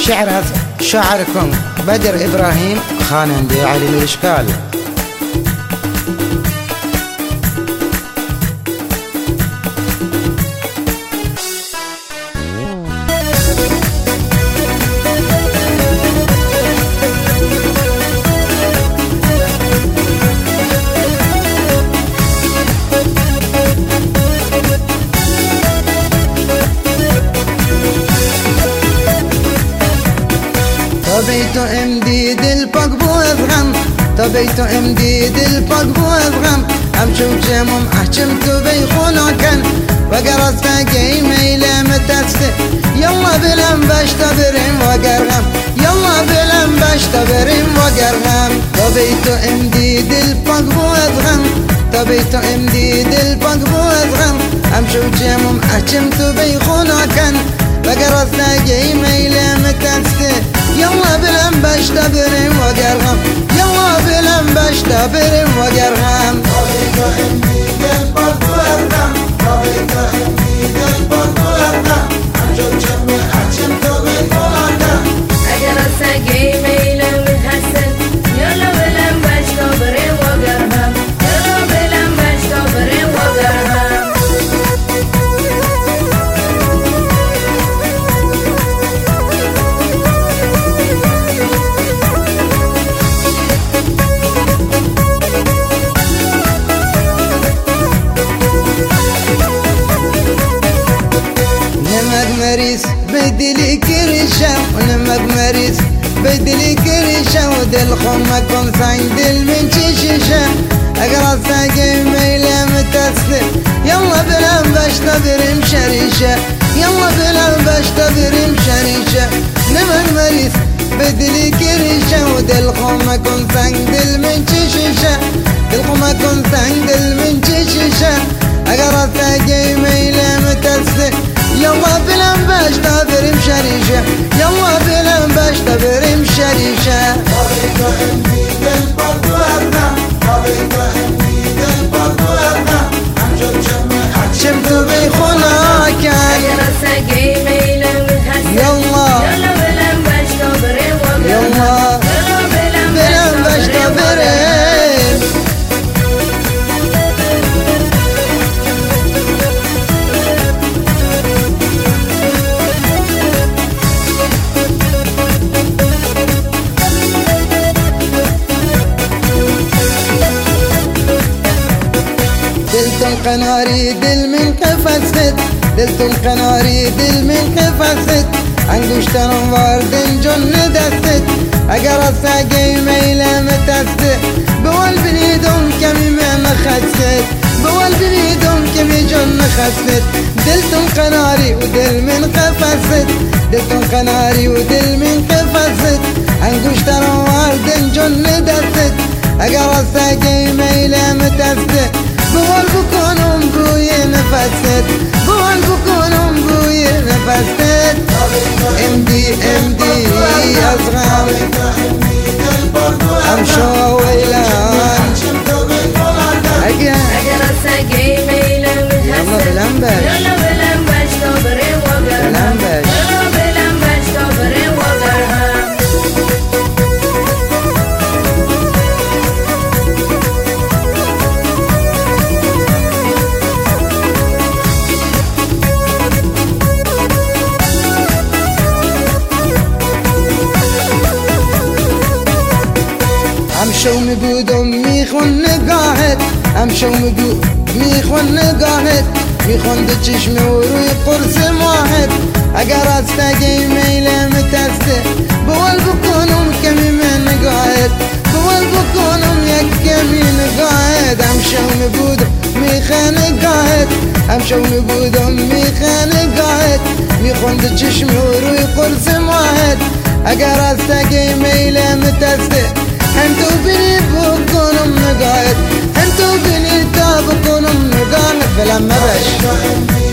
شعر شاعركم بدر إبراهيم خانندي علي الإشكال. طبيت امديد الفقب واضغم، طبيت امديد الفقب واضغم، امشي وجمم احجمت بيخونكن وقرص فاقي ميلة متسك يلا بلم بشتبرم وقرغم، يلا بلم بشتبرم وقرغم. طبيت امديد الفقب واضغم، طبيت امديد الفقب واضغم، امشي وجمم احجمت بيخونكن وقرص فاقي ميلة متسك يلا بلم بشتبرم وقرغم، يلا بلم بشتبرم وقرغم. طبيت امديد الفقب واضغم، طبيت امديد الفقب واضغم، امشي وجمم احجمت بيخونكن أجرس أجي ميلة متحسن يلا بلم بشتبرم وقرغم، يلا بلم بشتبرم وقرغم. مريس بدلي كرشة ونمك مريس بدلي كرشة ودل خمكم ساندل من شيشة اقرا ساقي ميلة متسلم يلا بلم بشتبرم شريشة يلا بلم بشتبرم شريشة. نمك مريس بدلي كرشة ودل خمكم ساندل من شيشة دل خمكم ساندل من شيشة اقرا ساقي ميلة متسلم يلا بلم بشتبرم شريشة يلا بلم بشتبرم شريشة. طبيت امديد الفقب واضغم، طبيت امديد الفقب واضغم، امشي وجمم شمت بيخونكن أجرس أجي ميلة متحسن يلا بلم بشتبرم وقرغم، يلا يلا بلم بلم بشتبرم. دلتم قناري دل من قفزت، دلتم قناري دل من قفزت، انگشترم واردن جن دستت اگر ساقي ميلة متست بول بنيدم كمي من خست بول بنيدم كمي جن خست. دلتم قناري ودل من قفزت، دلتم قناري ودل من قفزت، انگشترم واردن جن دستت اگر ساقي ميلة متست بول بكونم بوي نفست بول بكونم بوي نفست. امدي امدي اصغر امشو ويلان أجرس أجي ميلة متحسن يلا بلم بشتبرم وقرغم، يلا بلم بشتبرم وقرغم. امشو مقودم میخون نگاهت امشو مقود میخون نگاهت میخون ده چشم و روی قرص ماهت اگر از تاقی میله متسته بول بکنم کمی من نگاهت بول بکنم یک کمی نگاهت. امشو مقودم میخون نگاهت امشو مقودم میخون نگاهت میخون ده چشم و روی قرص ماهت اگر از تاقی میله متسته انتو بني بكونم نقايد انتو بني تا بكونم نقايد فلما بش